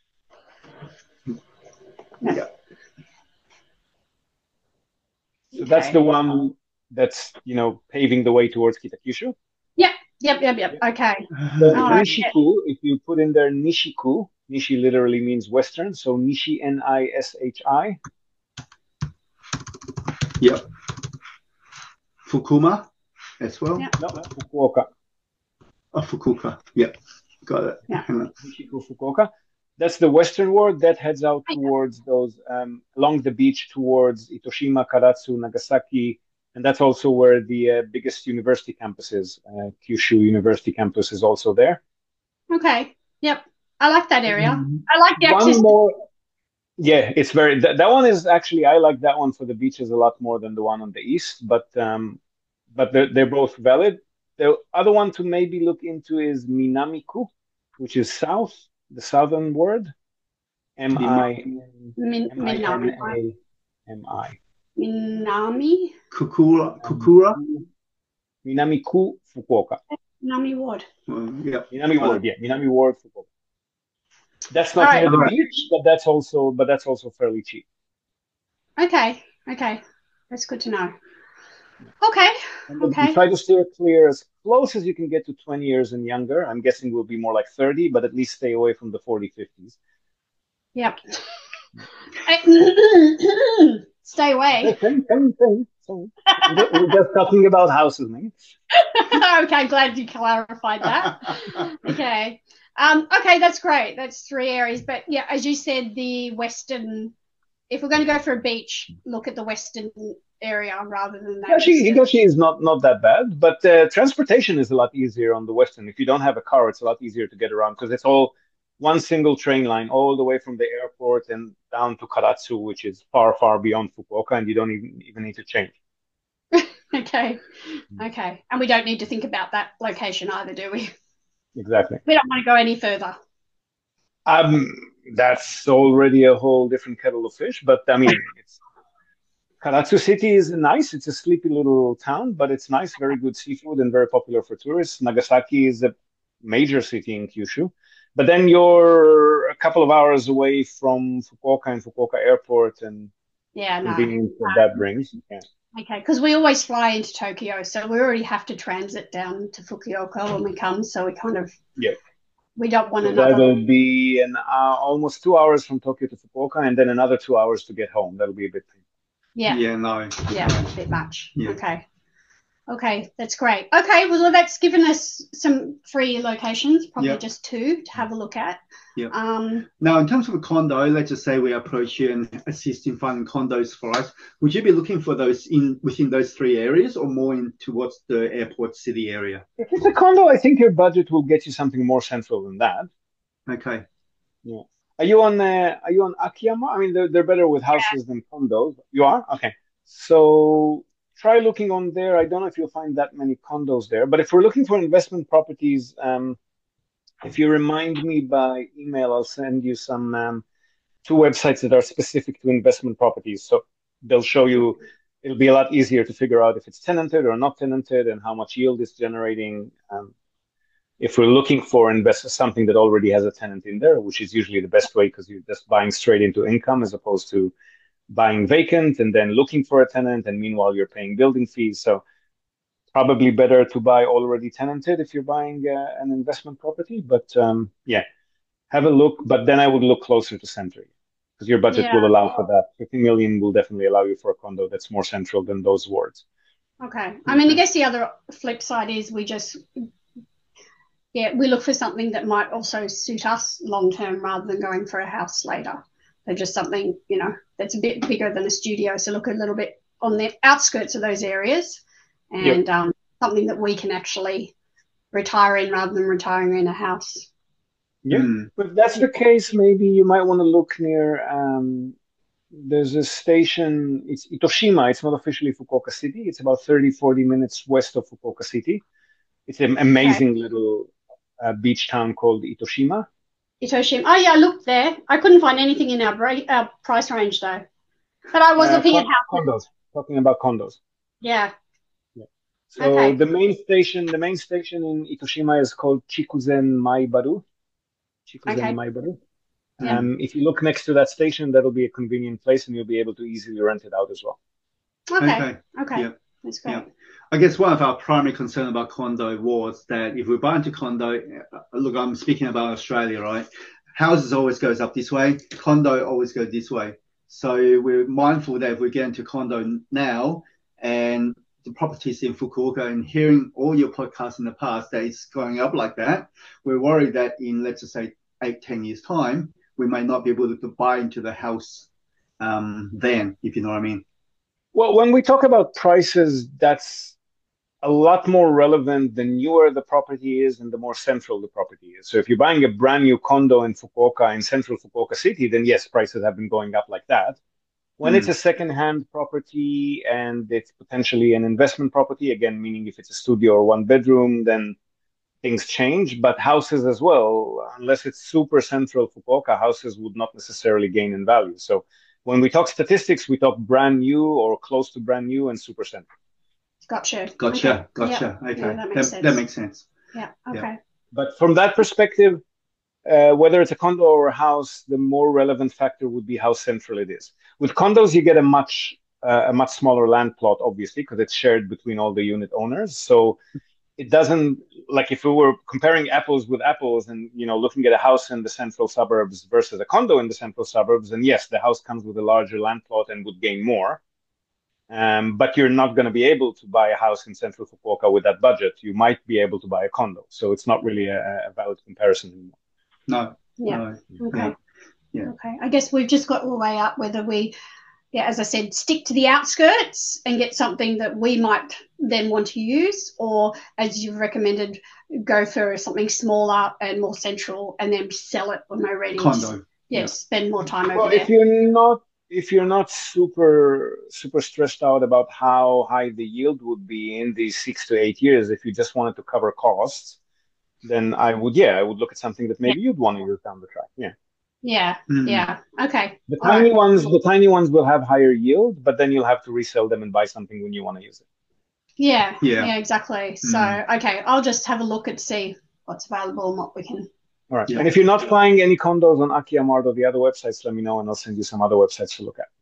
Yeah. So that's the one that's, you know, paving the way towards Kitakyushu. Yep, yep, yep, yep. Okay. The All right. Nishiku, if you put in there Nishiku, Nishi literally means Western, so Nishi, N I S H I. Yep. Fukuma as well. Yeah. No, Fukuoka. Oh, Fukuoka. Yep. Got it. Yeah. Hang on. Nishiku, Fukuoka. That's the Western Ward that heads out towards those, um, along the beach towards Itoshima, Karatsu, Nagasaki. And that's also where the uh, biggest university campus is. Uh, Kyushu University campus is also there. Okay. Yep. I like that area. I like the access. One more. Yeah, it's very, that, that one is actually, I like that one for the beaches a lot more than the one on the east, but, um, but they're, they're both valid. The other one to maybe look into is Minamiku, which is south, the southern word. M I Min- M I N Minami. A M I. Minami? Kukura. Kukura. Minamiku, Fukuoka. Minami Ward. Well, yep. Minami Got Ward, it. yeah, Minami Ward, Fukuoka. That's not All right. near the All right. beach, but that's also, but that's also fairly cheap. Okay. Okay. That's good to know. Okay. And we Okay. try to steer clear as close as you can get to twenty years and younger. I'm guessing we'll be more like thirty, but at least stay away from the forty, fifties. Yep. I- Stay away. Same, same, same, same. We're we're just talking about houses, man. Okay, glad you clarified that. Okay. Um, okay, that's great. That's three areas. But yeah, as you said, the western, if we're going to go for a beach, look at the western area rather than that. Higashi, eastern. Higashi is not, not that bad, but uh, transportation is a lot easier on the Western. If you don't have a car, it's a lot easier to get around because it's all one single train line all the way from the airport and down to Karatsu, which is far, far beyond Fukuoka, and you don't even, even need to change. Okay. Okay. And we don't need to think about that location either, do we? Exactly. We don't want to go any further. Um, that's already a whole different kettle of fish, but I mean, it's Karatsu City is nice. It's a sleepy little town, but it's nice, very good seafood and very popular for tourists. Nagasaki is a major city in Kyushu, but then you're a couple of hours away from Fukuoka and Fukuoka Airport and Yeah, no. convenience that that brings. Yeah. Okay, because we always fly into Tokyo, so we already have to transit down to Fukuoka when we come. So we kind of, Yeah. we don't want So another. that'll be an uh, almost two hours from Tokyo to Fukuoka, and then another two hours to get home. That'll be a bit painful. Yeah, Yeah, no. yeah, a bit much. Yeah. Okay. Okay, that's great. Okay, well, that's given us some free locations, probably Yep. just two to have a look at. Yep. Um, Now, in terms of a condo, let's just say we approach you and assist in finding condos for us. Would you be looking for those in within those three areas or more in towards the airport city area? If it's a condo, I think your budget will get you something more central than that. Okay. Yeah. Are you on uh, Are you on Akiyama? I mean, they're they're better with houses than condos. You are? Okay. So try looking on there. I don't know if you'll find that many condos there, but if we're looking for investment properties, um, if you remind me by email, I'll send you some um, two websites that are specific to investment properties. So they'll show you. It'll be a lot easier to figure out if it's tenanted or not tenanted and how much yield it's generating. Um, If we're looking for invest something that already has a tenant in there, which is usually the best way because you're just buying straight into income as opposed to buying vacant and then looking for a tenant, and meanwhile you're paying building fees. So probably better to buy already tenanted if you're buying uh, an investment property. But um, yeah, have a look. But then I would look closer to center because your budget Yeah. will allow for that. fifty million will definitely allow you for a condo that's more central than those wards. Okay. I mean, I guess the other flip side is we just, yeah, we look for something that might also suit us long term rather than going for a house later. So just something, you know, that's a bit bigger than a studio. So look a little bit on the outskirts of those areas and yep. um, something that we can actually retire in rather than retiring in a house. Yeah, mm. But if that's the case, maybe you might want to look near, um, there's a station, it's Itoshima. It's not officially Fukuoka City. It's about thirty, forty minutes west of Fukuoka City. It's an amazing okay. little uh, beach town called Itoshima. Itoshima. Oh, yeah, I looked there. I couldn't find anything in our, bra- our price range, though. But I was uh, looking con- at condos. Talking about condos. Yeah. yeah. So okay. the main station, the main station in Itoshima is called Chikuzen Maibaru. Chikuzen okay. Maibaru. Yeah. Um, if you look next to that station, that'll be a convenient place, and you'll be able to easily rent it out as well. Okay. Okay. okay. Yeah. That's great. Yeah. I guess one of our primary concern about condo was that if we buy into condo, look, I'm speaking about Australia, right? Houses always goes up this way, condo always goes this way. So we're mindful that if we get into condo now and the properties in Fukuoka and hearing all your podcasts in the past that it's going up like that, we're worried that in, let's just say, eight, ten years time, we may not be able to buy into the house um, then, if you know what I mean. Well, when we talk about prices, that's a lot more relevant the newer the property is and the more central the property is. So if you're buying a brand new condo in Fukuoka, in central Fukuoka City, then yes, prices have been going up like that. When mm. it's a second-hand property and it's potentially an investment property, again, meaning if it's a studio or one bedroom, then things change. But houses as well, unless it's super central Fukuoka, houses would not necessarily gain in value. So when we talk statistics, we talk brand new or close to brand new and super central. Gotcha. Gotcha. Okay. Gotcha. Yeah. Okay. Yeah, that, makes that, sense. that makes sense. Yeah. Okay. Yeah. But from that perspective, uh, whether it's a condo or a house, the more relevant factor would be how central it is. With condos, you get a much uh, a much smaller land plot, obviously, because it's shared between all the unit owners. So it doesn't, like if we were comparing apples with apples and, you know, looking at a house in the central suburbs versus a condo in the central suburbs, then yes, the house comes with a larger land plot and would gain more. Um, but you're not going to be able to buy a house in central Fukuoka with that budget. You might be able to buy a condo. So it's not really a, a valid comparison anymore. No. Yeah. No. Okay. Yeah. Yeah. Okay. I guess we've just got to weigh up whether we, yeah, as I said, stick to the outskirts and get something that we might then want to use, or as you've recommended, go for something smaller and more central and then sell it when we're ready. Condo. To, yeah, yeah, spend more time over well, there. If you're not If you're not super super stressed out about how high the yield would be in these six to eight years, if you just wanted to cover costs, then I would, yeah, I would look at something that maybe yeah. you'd want to use down the track. Yeah. Yeah. Mm. Yeah. Okay. The All tiny right. ones, the tiny ones will have higher yield, but then you'll have to resell them and buy something when you want to use it. Yeah. Yeah. Yeah. Exactly. So mm. okay, I'll just have a look and see what's available and what we can. All right. Yeah. And if you're not buying any condos on Akiamart or the other websites, let me know and I'll send you some other websites to look at.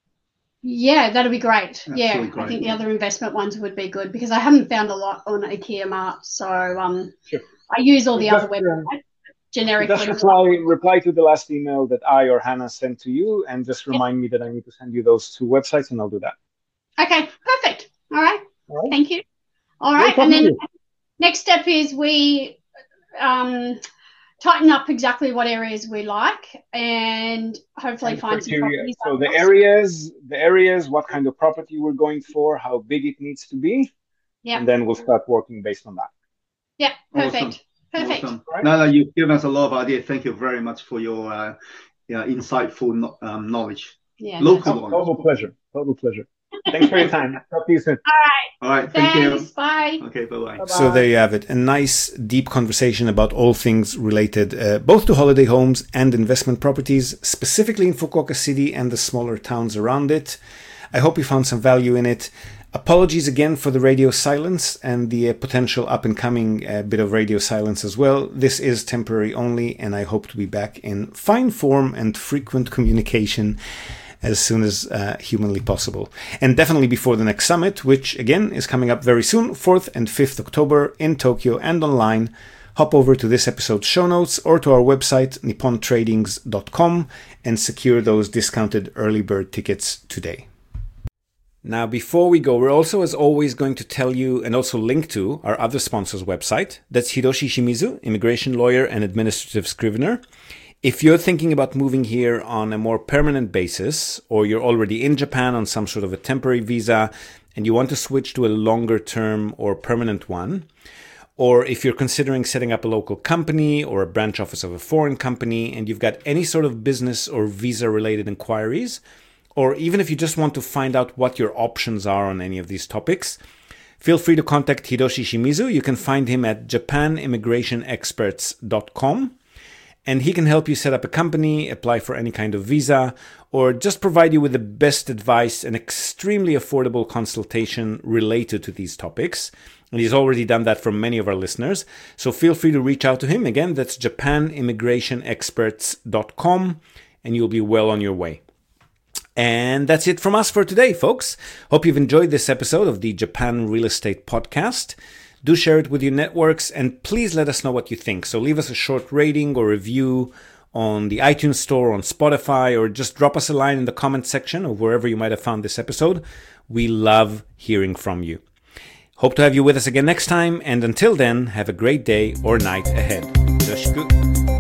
Yeah, that'd be great. That's yeah, really great. I think the other investment ones would be good because I haven't found a lot on Akiamart. So um, sure. I use all the just, other websites generically. Just reply, reply to the last email that I or Hannah sent to you and just remind yep. me that I need to send you those two websites and I'll do that. Okay, perfect. All right. All right. Thank you. All right. And then next step is we um, tighten up exactly what areas we like and hopefully and find some properties. So the areas, the areas, what kind of property we're going for, how big it needs to be. Yeah. And then we'll start working based on that. Yeah, perfect. Awesome. Perfect. Awesome. Right. No, no, you've given us a lot of ideas. Thank you very much for your uh, yeah, insightful um, knowledge. Yeah. Local knowledge. Total pleasure. Total pleasure. Thanks for your time. Talk to you soon. All right. All right. Thank Thanks. you. Bye. Okay. Bye-bye. So there you have it. A nice, deep conversation about all things related uh, both to holiday homes and investment properties, specifically in Fukuoka City and the smaller towns around it. I hope you found some value in it. Apologies again for the radio silence and the uh, potential up-and-coming uh, bit of radio silence as well. This is temporary only, and I hope to be back in fine form and frequent communication as soon as uh, humanly possible. And definitely before the next summit, which again is coming up very soon, fourth and fifth October in Tokyo and online. Hop over to this episode's show notes or to our website, nippon tradings dot com, and secure those discounted early bird tickets today. Now, before we go, we're also, as always, going to tell you and also link to our other sponsor's website. That's Hiroshi Shimizu, immigration lawyer and administrative scrivener. If you're thinking about moving here on a more permanent basis, or you're already in Japan on some sort of a temporary visa and you want to switch to a longer term or permanent one, or if you're considering setting up a local company or a branch office of a foreign company and you've got any sort of business or visa related inquiries, or even if you just want to find out what your options are on any of these topics, feel free to contact Hiroshi Shimizu. You can find him at japan immigration experts dot com, and he can help you set up a company, apply for any kind of visa, or just provide you with the best advice and extremely affordable consultation related to these topics. And he's already done that for many of our listeners. So feel free to reach out to him. Again, that's japan immigration experts dot com, and you'll be well on your way. And that's it from us for today, folks. Hope you've enjoyed this episode of the Japan Real Estate Podcast. Do share it with your networks, and please let us know what you think. So leave us a short rating or review on the iTunes Store, on Spotify, or just drop us a line in the comment section of wherever you might have found this episode. We love hearing from you. Hope to have you with us again next time, and until then, have a great day or night ahead. Yoroshiku.